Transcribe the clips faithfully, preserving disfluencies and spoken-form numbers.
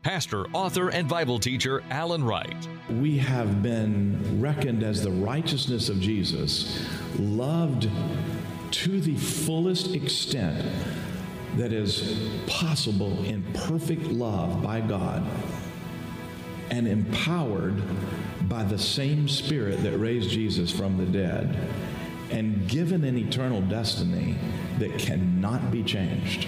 pastor, author, and Bible teacher Alan Wright. We have been reckoned as the righteousness of Jesus, loved to the fullest extent that is possible in perfect love by God, and empowered by the same Spirit that raised Jesus from the dead, and given an eternal destiny that cannot be changed.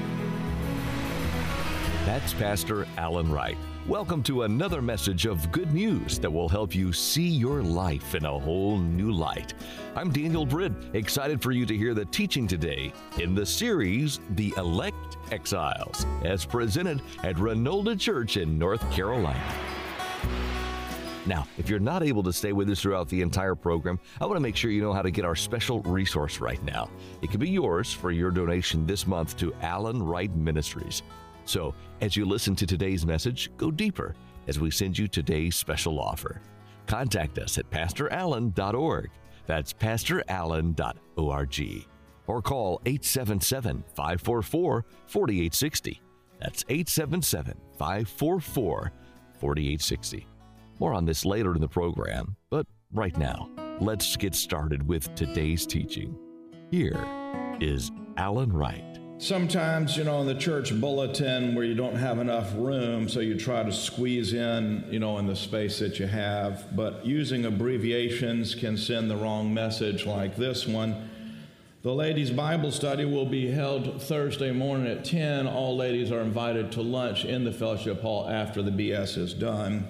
That's Pastor Alan Wright. Welcome to another message of good news that will help you see your life in a whole new light. I'm Daniel Britt, excited for you to hear the teaching today in the series, The Elect Exiles, as presented at Renolda Church in North Carolina. Now, if you're not able to stay with us throughout the entire program, I want to make sure you know how to get our special resource right now. It can be yours for your donation this month to Alan Wright Ministries. So, as you listen to today's message, go deeper as we send you today's special offer. Contact us at pastor allen dot org. That's pastor allen dot org. Or call eight seven seven, five four four, four eight six zero. That's eight seven seven, five four four, four eight six zero. More on this later in the program, but right now, let's get started with today's teaching. Here is Alan Wright. Sometimes, you know, in the church bulletin where you don't have enough room, so you try to squeeze in, you know, in the space that you have, but using abbreviations can send the wrong message like this one. The ladies' Bible study will be held Thursday morning at ten. All ladies are invited to lunch in the fellowship hall after the B S is done.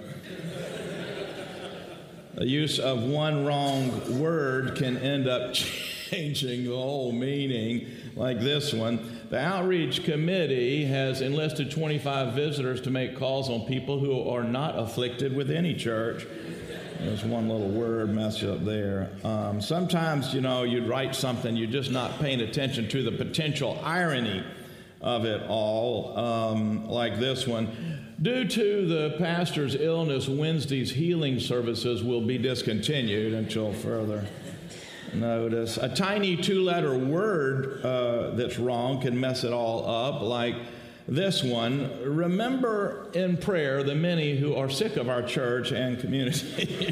The use of one wrong word can end up changing the whole meaning, like this one. The outreach committee has enlisted twenty-five visitors to make calls on people who are not afflicted with any church. There's one little word messed up there. Um, sometimes, you know, you'd write something, you're just not paying attention to the potential irony of it all, um, like this one. Due to the pastor's illness, Wednesday's healing services will be discontinued until further notice. A tiny two-letter word uh, that's wrong can mess it all up, like this one. Remember in prayer the many who are sick of our church and community.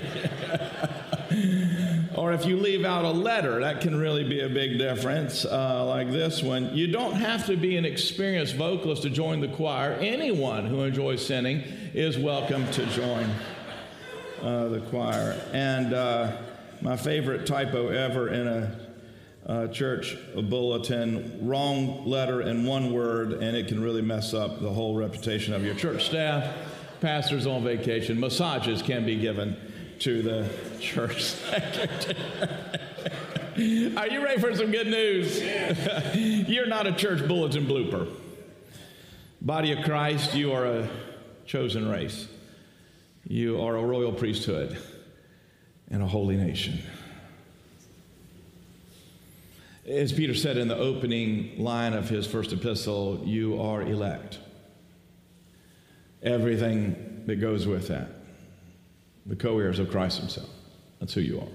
Or if you leave out a letter, that can really be a big difference, uh, like this one. You don't have to be an experienced vocalist to join the choir. Anyone who enjoys singing is welcome to join uh, the choir. And uh, my favorite typo ever in a uh, church bulletin, wrong letter in one word, and it can really mess up the whole reputation of your church staff. Pastors on vacation, massages can be given to the church secretary. Are you ready for some good news? You're not a church bulletin blooper. Body of Christ, you are a chosen race. You are a royal priesthood and a holy nation. As Peter said in the opening line of his first epistle, you are elect. Everything that goes with that. The co-heirs of Christ himself. That's who you are.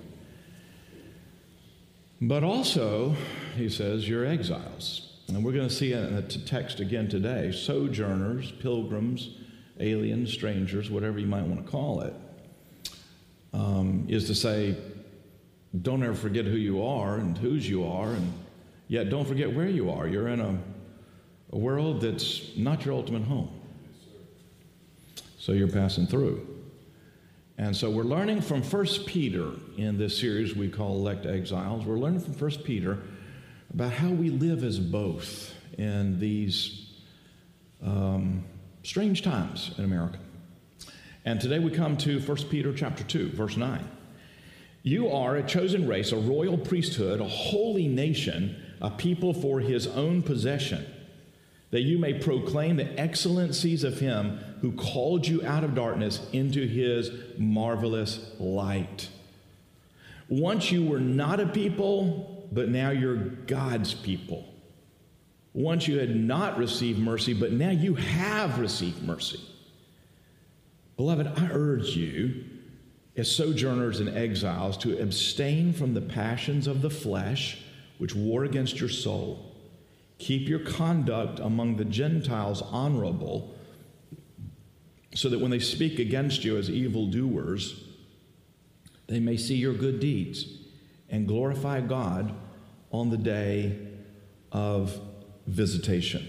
But also, he says, you're exiles. And we're going to see in the text again today, sojourners, pilgrims, aliens, strangers, whatever you might want to call it, um, is to say, don't ever forget who you are and whose you are, and yet don't forget where you are. You're in a, a world that's not your ultimate home. So you're passing through. And so we're learning from First Peter in this series we call Elect Exiles. We're learning from First Peter about how we live as both in these um, strange times in America. And today we come to First Peter chapter two, verse nine. You are a chosen race, a royal priesthood, a holy nation, a people for his own possession, that you may proclaim the excellencies of him who called you out of darkness into his marvelous light. Once you were not a people, but now you're God's people. Once you had not received mercy, but now you have received mercy. Beloved, I urge you, as sojourners and exiles, to abstain from the passions of the flesh, which war against your soul. Keep your conduct among the Gentiles honorable, so that when they speak against you as evildoers, they may see your good deeds and glorify God on the day of visitation.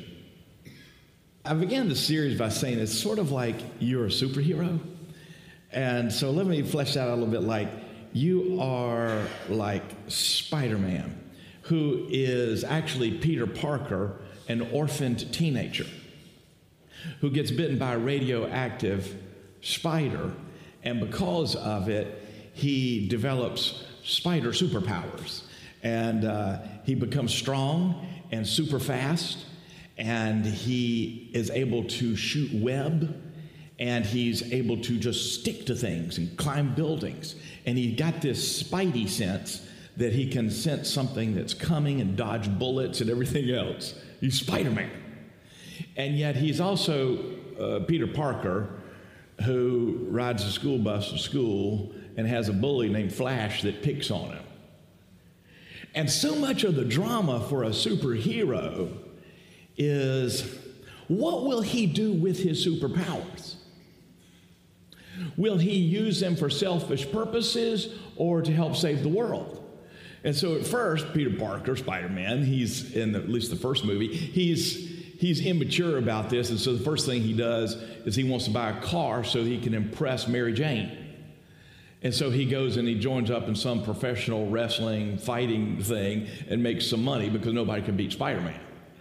I began the series by saying it's sort of like you're a superhero. And so let me flesh that out a little bit. Like you are like Spider-Man, who is actually Peter Parker, an orphaned teenager who gets bitten by a radioactive spider, and because of it, he develops spider superpowers. And uh, he becomes strong and super fast, and he is able to shoot web, and he's able to just stick to things and climb buildings. And he got this spidey sense that he can sense something that's coming and dodge bullets and everything else. He's Spider-Man. And yet he's also uh, Peter Parker, who rides a school bus to school and has a bully named Flash that picks on him. And so much of the drama for a superhero is, what will he do with his superpowers? Will he use them for selfish purposes or to help save the world? And so at first, Peter Parker, Spider-Man, he's in the, at least the first movie, he's he's immature about this. And so the first thing he does is he wants to buy a car so he can impress Mary Jane. And so he goes and he joins up in some professional wrestling fighting thing and makes some money because nobody can beat Spider-Man.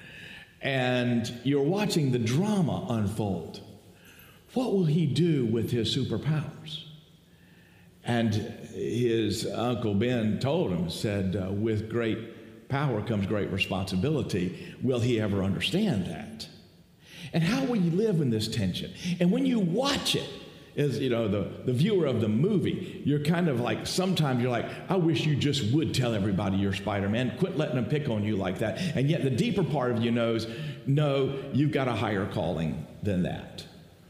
And you're watching the drama unfold. What will he do with his superpowers? And his Uncle Ben told him, said, uh, with great power comes great responsibility. Will he ever understand that? And how will you live in this tension? And when you watch it, as you know, the, the viewer of the movie, you're kind of like, sometimes you're like, I wish you just would tell everybody you're Spider-Man. Quit letting them pick on you like that. And yet the deeper part of you knows, no, you've got a higher calling than that.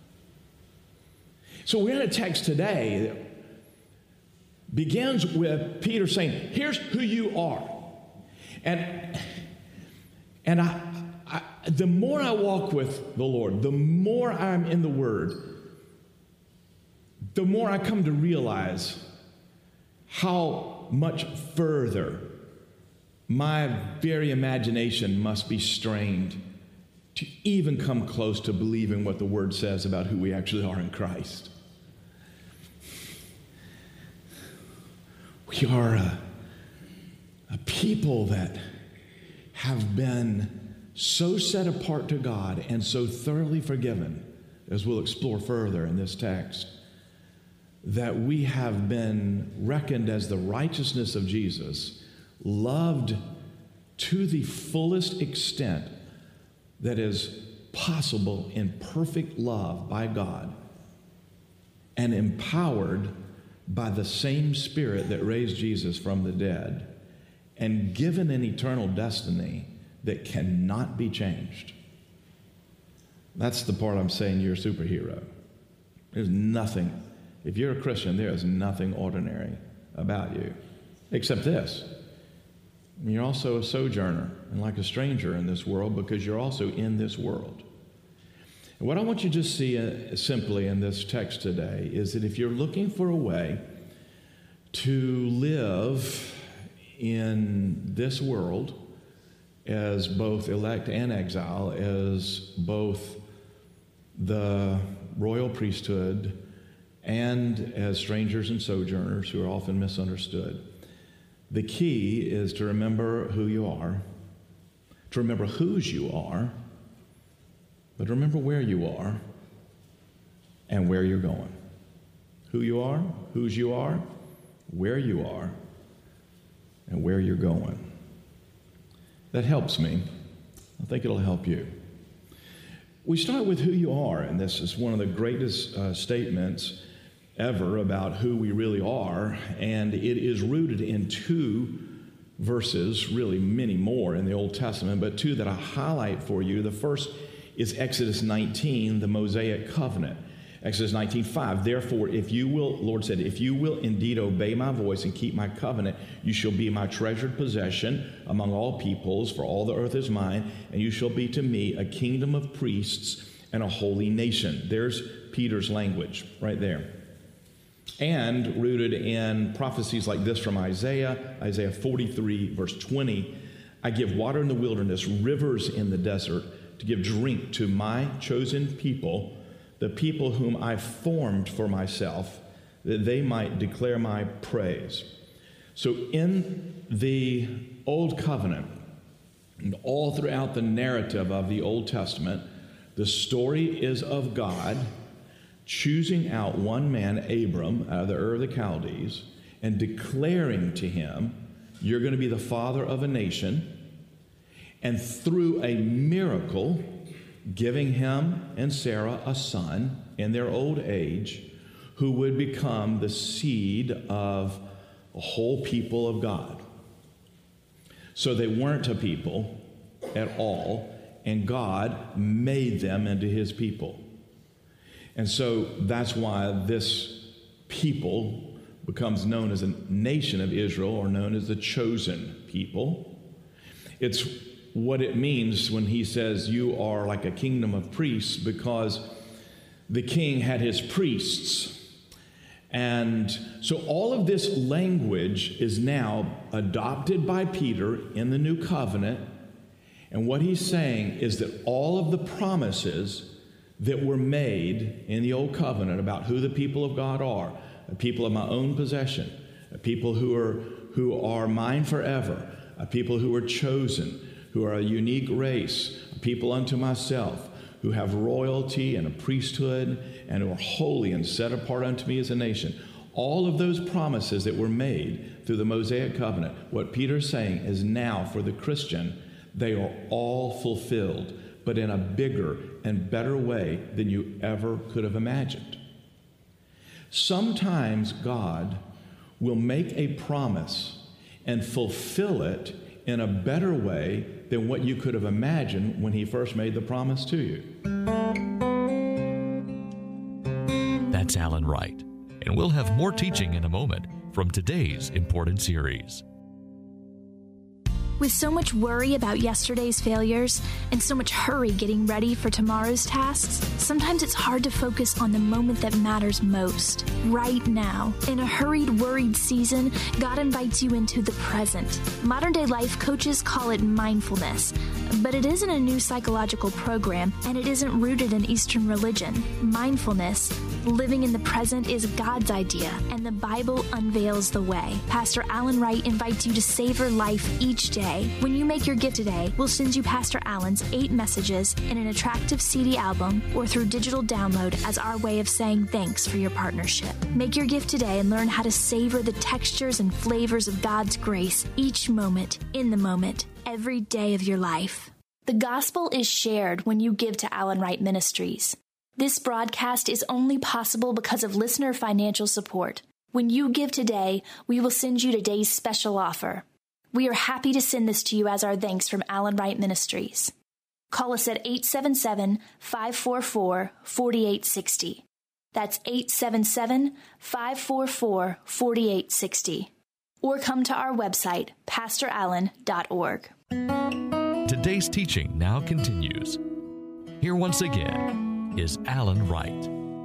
So we're in a text today that begins with Peter saying, here's who you are. And, and I, I, the more I walk with the Lord, the more I'm in the Word, the more I come to realize how much further my very imagination must be strained to even come close to believing what the Word says about who we actually are in Christ. We are a, a people that have been so set apart to God and so thoroughly forgiven, as we'll explore further in this text, that we have been reckoned as the righteousness of Jesus, loved to the fullest extent that is possible in perfect love by God, and empowered by the same Spirit that raised Jesus from the dead, and given an eternal destiny that cannot be changed. That's the part I'm saying you're a superhero. There's nothing, if you're a Christian, there is nothing ordinary about you, except this. You're also a sojourner and like a stranger in this world, because you're also in this world. And what I want you to just see uh, simply in this text today is that if you're looking for a way to live in this world as both elect and exile, as both the royal priesthood and as strangers and sojourners who are often misunderstood, the key is to remember who you are, to remember whose you are, but remember where you are and where you're going. Who you are, whose you are, where you are, and where you're going. That helps me. I think it'll help you. We start with who you are, and this is one of the greatest uh, statements ever about who we really are, and it is rooted in two verses, really many more in the Old Testament, but two that I highlight for you. The first is Exodus nineteen, the Mosaic covenant. Exodus nineteen five, therefore, if you will, Lord said, if you will indeed obey my voice and keep my covenant, you shall be my treasured possession among all peoples, for all the earth is mine, and you shall be to me a kingdom of priests and a holy nation. There's Peter's language right there. And rooted in prophecies like this from Isaiah, Isaiah forty-three, verse twenty, I give water in the wilderness, rivers in the desert, to give drink to my chosen people, the people whom I formed for myself, that they might declare my praise. So in the Old Covenant, and all throughout the narrative of the Old Testament, the story is of God choosing out one man, Abram, out of the Ur of the Chaldees, and declaring to him, you're going to be the father of a nation, and through a miracle, giving him and Sarah a son in their old age, who would become the seed of a whole people of God. So they weren't a people at all, and God made them into his people. And so that's why this people becomes known as a nation of Israel, or known as the chosen people. It's what it means when he says you are like a kingdom of priests, because the king had his priests. And so all of this language is now adopted by Peter in the new covenant. And what he's saying is that all of the promises that were made in the old covenant about who the people of God are, a people of my own possession, a people who are, who are mine forever, a people who are chosen, who are a unique race, a people unto myself, who have royalty and a priesthood, and who are holy and set apart unto me as a nation. All of those promises that were made through the Mosaic covenant, what Peter's saying is now for the Christian, they are all fulfilled, but in a bigger and better way than you ever could have imagined. Sometimes God will make a promise and fulfill it in a better way than what you could have imagined when he first made the promise to you. That's Alan Wright, and we'll have more teaching in a moment from today's important series. With so much worry about yesterday's failures and so much hurry getting ready for tomorrow's tasks, sometimes it's hard to focus on the moment that matters most, right now. In a hurried, worried season, God invites you into the present. Modern-day life coaches call it mindfulness, but it isn't a new psychological program, and it isn't rooted in Eastern religion. Mindfulness, living in the present, is God's idea, and the Bible unveils the way. Pastor Alan Wright invites you to savor life each day. When you make your gift today, we'll send you Pastor Alan's eight messages in an attractive C D album or through digital download as our way of saying thanks for your partnership. Make your gift today and learn how to savor the textures and flavors of God's grace each moment, in the moment, every day of your life. The gospel is shared when you give to Alan Wright Ministries. This broadcast is only possible because of listener financial support. When you give today, we will send you today's special offer. We are happy to send this to you as our thanks from Alan Wright Ministries. Call us at eight seven seven, five four four, four eight six zero. That's eight seven seven, five four four, four eight six zero. Or come to our website, pastor allen dot org. Today's teaching now continues. Here once again is Alan Wright.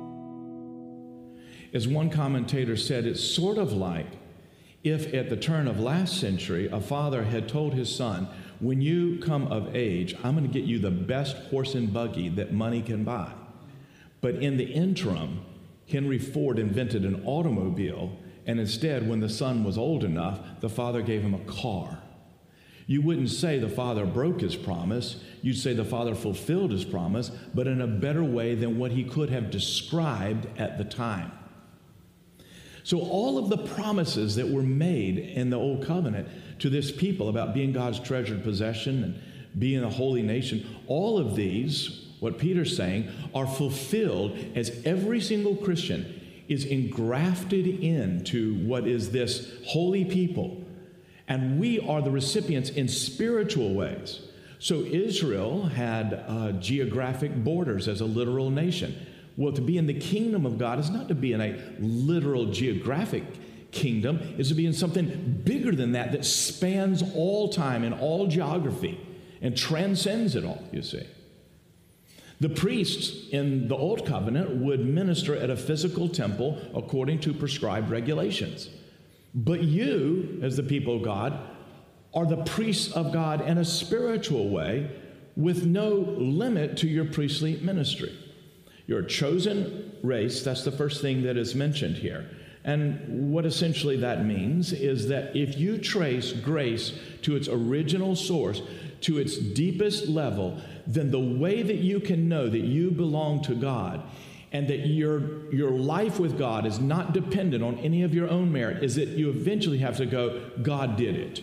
As one commentator said, it's sort of like if at the turn of last century, a father had told his son, when you come of age, I'm going to get you the best horse and buggy that money can buy. But in the interim, Henry Ford invented an automobile, and instead, when the son was old enough, the father gave him a car. You wouldn't say the father broke his promise. You'd say the father fulfilled his promise, but in a better way than what he could have described at the time. So all of the promises that were made in the Old Covenant to this people about being God's treasured possession and being a holy nation, all of these, what Peter's saying, are fulfilled as every single Christian is engrafted into what is this holy people. And we are the recipients in spiritual ways. So Israel had uh, geographic borders as a literal nation. Well, to be in the kingdom of God is not to be in a literal geographic kingdom. It's to be in something bigger than that, that spans all time and all geography and transcends it all, you see. The priests in the Old Covenant would minister at a physical temple according to prescribed regulations. But you, as the people of God, are the priests of God in a spiritual way with no limit to your priestly ministry. You're a chosen race. That's the first thing that is mentioned here. And what essentially that means is that if you trace grace to its original source, to its deepest level, then the way that you can know that you belong to God and that your, your life with God is not dependent on any of your own merit is that you eventually have to go, God did it.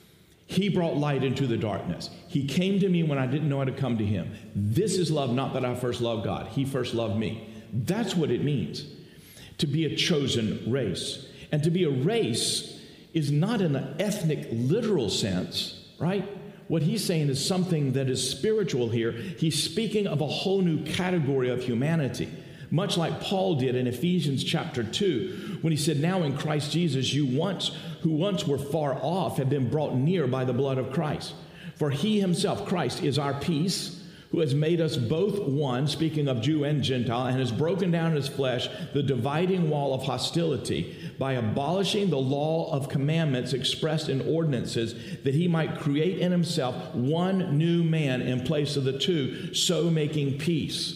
He brought light into the darkness. He came to me when I didn't know how to come to him. This is love, not that I first loved God. He first loved me. That's what it means to be a chosen race. And to be a race is not in an ethnic, literal sense, right? What he's saying is something that is spiritual here. He's speaking of a whole new category of humanity, much like Paul did in Ephesians chapter two, when he said, now in Christ Jesus, you once, who once were far off, have been brought near by the blood of Christ. For he himself, Christ, is our peace, who has made us both one, speaking of Jew and Gentile, and has broken down in his flesh the dividing wall of hostility by abolishing the law of commandments expressed in ordinances, that he might create in himself one new man in place of the two, so making peace.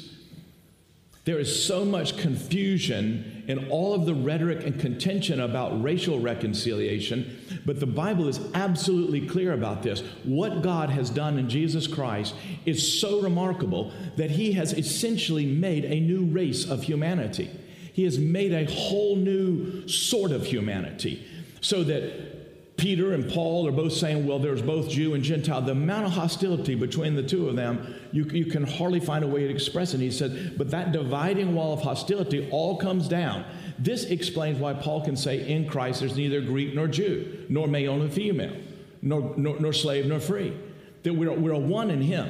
There is so much confusion in all of the rhetoric and contention about racial reconciliation, but the Bible is absolutely clear about this. What God has done in Jesus Christ is so remarkable that he has essentially made a new race of humanity. He has made a whole new sort of humanity, so that Peter and Paul are both saying, well, there's both Jew and Gentile. The amount of hostility between the two of them, you, you can hardly find a way to express it. He said, but that dividing wall of hostility all comes down. This explains why Paul can say, in Christ there's neither Greek nor Jew, nor male nor female, nor, nor, nor slave nor free. That we're, we're a one in him.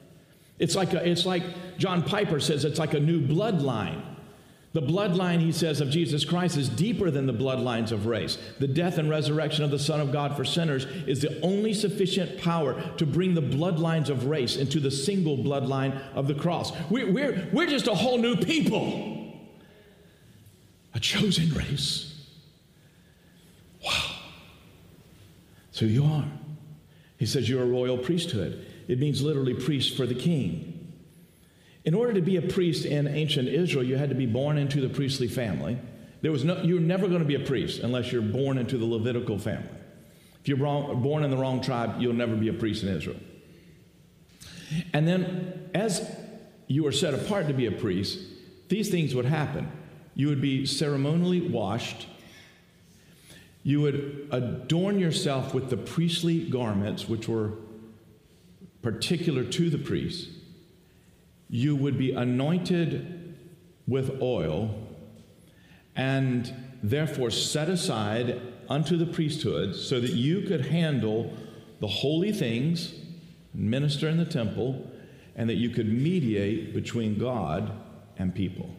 It's like, a, it's like John Piper says, it's like a new bloodline. The bloodline, he says, of Jesus Christ is deeper than the bloodlines of race. The death and resurrection of the Son of God for sinners is the only sufficient power to bring the bloodlines of race into the single bloodline of the cross. We're, we're, we're just a whole new people. A chosen race. Wow. So you are. He says you're a royal priesthood. It means literally priest for the king. In order to be a priest in ancient Israel, you had to be born into the priestly family. There was no, you're never going to be a priest unless you're born into the Levitical family. If you're wrong, born in the wrong tribe, you'll never be a priest in Israel. And then as you were set apart to be a priest, these things would happen. You would be ceremonially washed. You would adorn yourself with the priestly garments, which were particular to the priest. You would be anointed with oil and therefore set aside unto the priesthood so that you could handle the holy things, minister in the temple, and that you could mediate between God and people.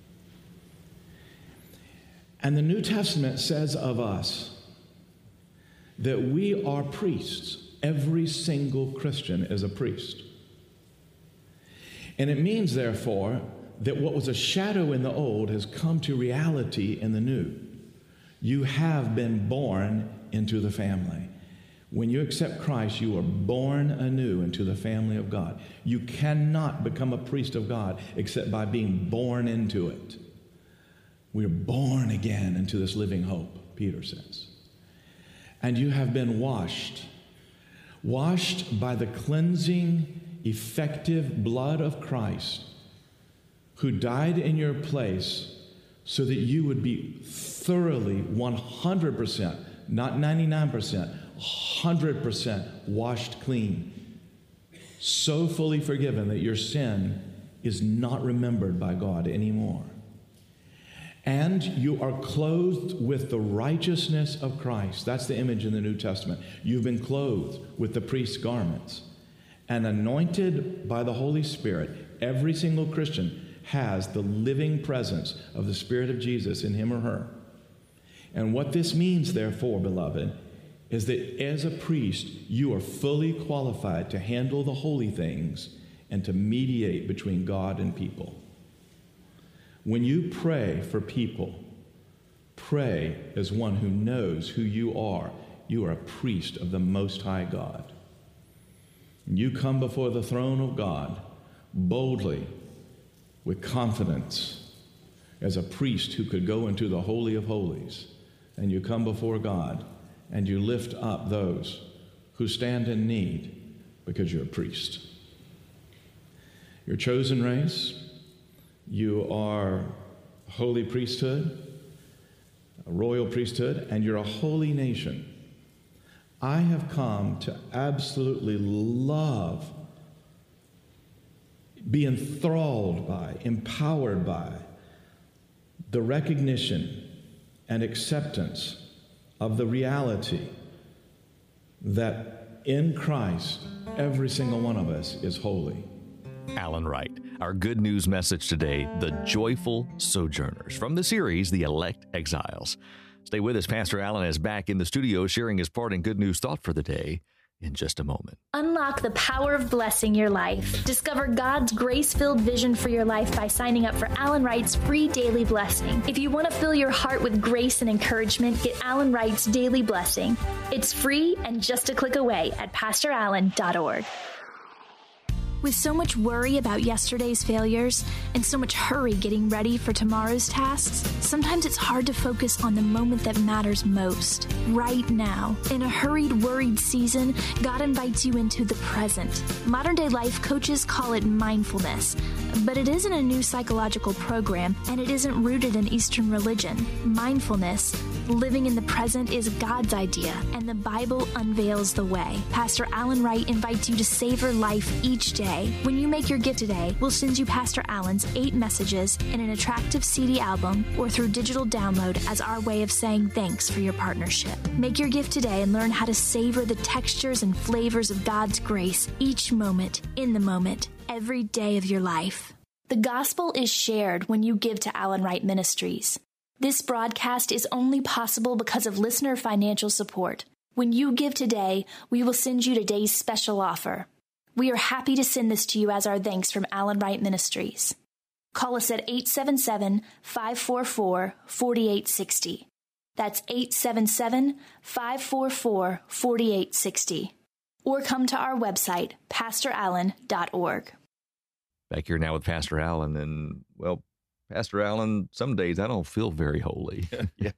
And the New Testament says of us that we are priests. Every single Christian is a priest. And it means, therefore, that what was a shadow in the old has come to reality in the new. You have been born into the family. When you accept Christ, you are born anew into the family of God. You cannot become a priest of God except by being born into it. We are born again into this living hope, Peter says. And you have been washed, washed by the cleansing, effective blood of Christ, who died in your place so that you would be thoroughly one hundred percent, not ninety-nine percent, one hundred percent washed clean, so fully forgiven that your sin is not remembered by God anymore. And you are clothed with the righteousness of Christ. That's the image in the New Testament. You've been clothed with the priest's garments and anointed by the Holy Spirit. Every single Christian has the living presence of the Spirit of Jesus in him or her. And what this means, therefore, beloved, is that as a priest, you are fully qualified to handle the holy things and to mediate between God and people. When you pray for people, pray as one who knows who you are. You are a priest of the Most High God. You come before the throne of God boldly, with confidence, as a priest who could go into the Holy of Holies. And you come before God and you lift up those who stand in need because you're a priest. You're a chosen race. You are a holy priesthood, a royal priesthood, and you're a holy nation. I have come to absolutely love, be enthralled by, empowered by the recognition and acceptance of the reality that in Christ, every single one of us is holy. Alan Wright, our good news message today, the joyful sojourners, from the series, The Elect Exiles. Stay with us. Pastor Alan is back in the studio sharing his parting good news thought for the day in just a moment. Unlock the power of blessing your life. Discover God's grace-filled vision for your life by signing up for Alan Wright's free daily blessing. If you want to fill your heart with grace and encouragement, get Alan Wright's daily blessing. It's free and just a click away at pastor allen dot org. With so much worry about yesterday's failures and so much hurry getting ready for tomorrow's tasks, sometimes it's hard to focus on the moment that matters most, right now. In a hurried, worried season, God invites you into the present. Modern-day life coaches call it mindfulness, but it isn't a new psychological program, and it isn't rooted in Eastern religion. Mindfulness, living in the present, is God's idea, and the Bible unveils the way. Pastor Alan Wright invites you to savor life each day. When you make your gift today, we'll send you Pastor Alan's eight messages in an attractive C D album or through digital download as our way of saying thanks for your partnership. Make your gift today and learn how to savor the textures and flavors of God's grace each moment, in the moment, every day of your life. The gospel is shared when you give to Alan Wright Ministries. This broadcast is only possible because of listener financial support. When you give today, we will send you today's special offer. We are happy to send this to you as our thanks from Alan Wright Ministries. Call us at eight seven seven, five four four, four eight six zero. That's eight seven seven, five four four, four eight six zero. Or come to our website, pastor allen dot org. Back here now with Pastor Alan, and, well, Pastor Alan, some days I don't feel very holy. Yeah.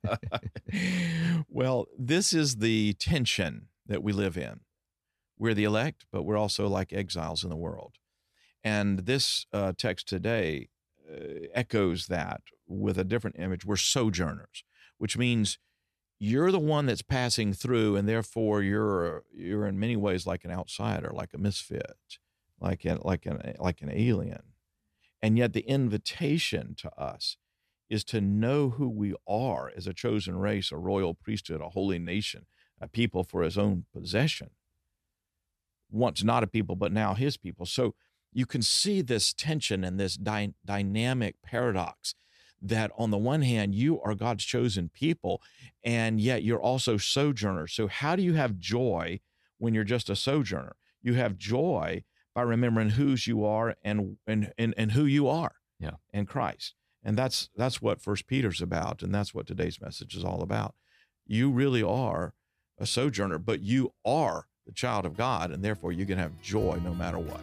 Well, this is the tension that we live in. We're the elect, but we're also like exiles in the world. And this uh, text today uh, echoes that with a different image. We're sojourners, which means you're the one that's passing through, and therefore you're you're in many ways like an outsider, like a misfit, like an, like an, like an alien. And yet the invitation to us is to know who we are as a chosen race, a royal priesthood, a holy nation, a people for his own possession. Once not a people, but now his people. So you can see this tension and this dy- dynamic paradox that on the one hand, you are God's chosen people, and yet you're also sojourners. So how do you have joy when you're just a sojourner? You have joy by remembering whose you are and and and, and who you are yeah. in Christ. And that's that's what First Peter's about, and that's what today's message is all about. You really are a sojourner, but you are the child of God, and therefore you can have joy no matter what.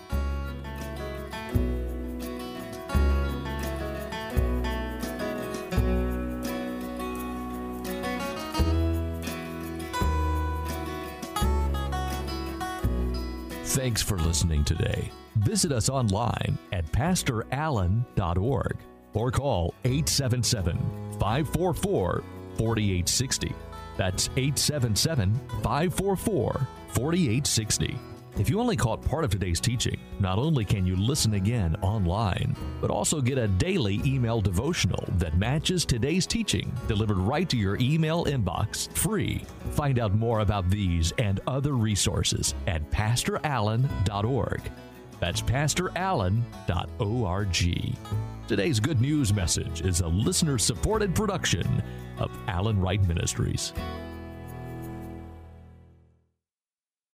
Thanks for listening today. Visit us online at pastor allen dot org or call eight seven seven, five four four, four eight six zero. That's eight seven seven, five four four, four eight six zero. If you only caught part of today's teaching, not only can you listen again online, but also get a daily email devotional that matches today's teaching, delivered right to your email inbox, free. Find out more about these and other resources at pastor allen dot org. That's pastor allen dot org. Today's good news message is a listener-supported production of Alan Wright Ministries.